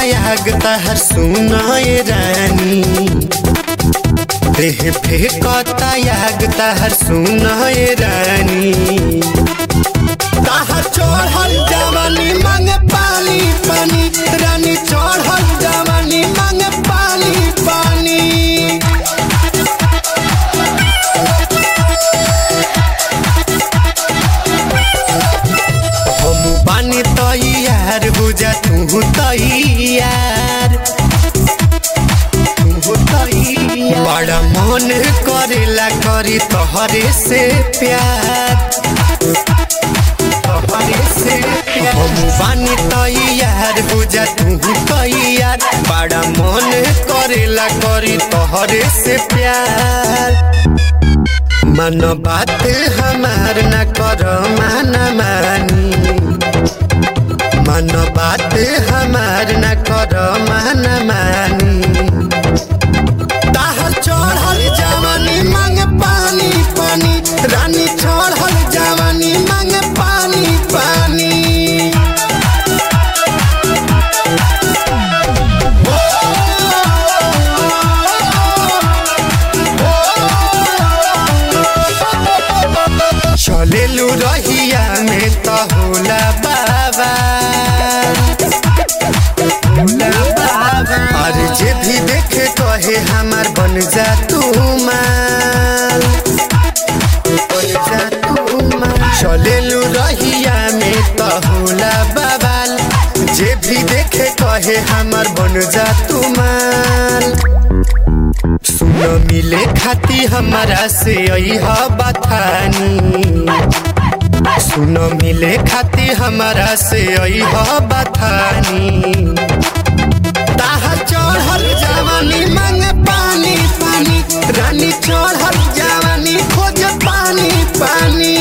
आग तहर सुनाए रानी देह फेंकता आग तहर सुनाए रानी तहर चढ़ल जवानी मांगे पानी पानी रानी चढ़ल जवानी मांगे पानी पानी हम बानी तैयार हो जा तू तैयार बड़ा मन करेला करी तोहरे से प्यार हम बानी तैयार हो जा तू तैयार बड़ा मन करेला करी तोहरे से प्यार मन बात हमार न कर माना मानी मन बात हमार न कर माना मानी ताहर चढ़ल जवानी मांगे पानी पानी रानी चढ़ल जवानी मांगे पानी पानी चलेलू रहिया में तो होला बाबा अरे जे भी देखे कहे हमार बन जा तू माल चलेलू रहिया में तो होला बाबाल जे भी देखे कहे हमार बन जा तू माल सुन मिले खाती हमारा से अइहा बथानी सुन मिले खाती हमारा से अइहा बथानी ताहर चढ़ल जवानी मांगे पानी पानी रानी चढ़ल जवानी खोज पानी पानी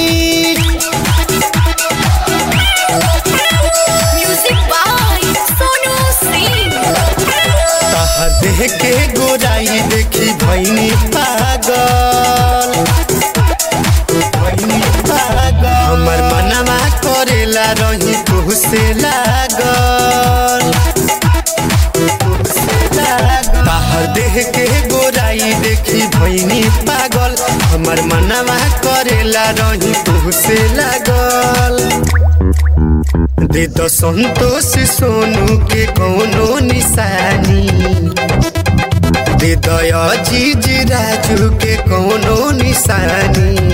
म्यूजिक बाय सोनू सिंह ताहर देह के गोराई देखी भैनी पागल हमर मनवा करेला रही तुहसे लागल ताहर देह के गोराई देखी भैनी पागल हमर मनवा करेला रही तुहसे लागल दे दो संतोष सोनू के कोनो निशानी दे दो अजीज राजू के कोनो निशानी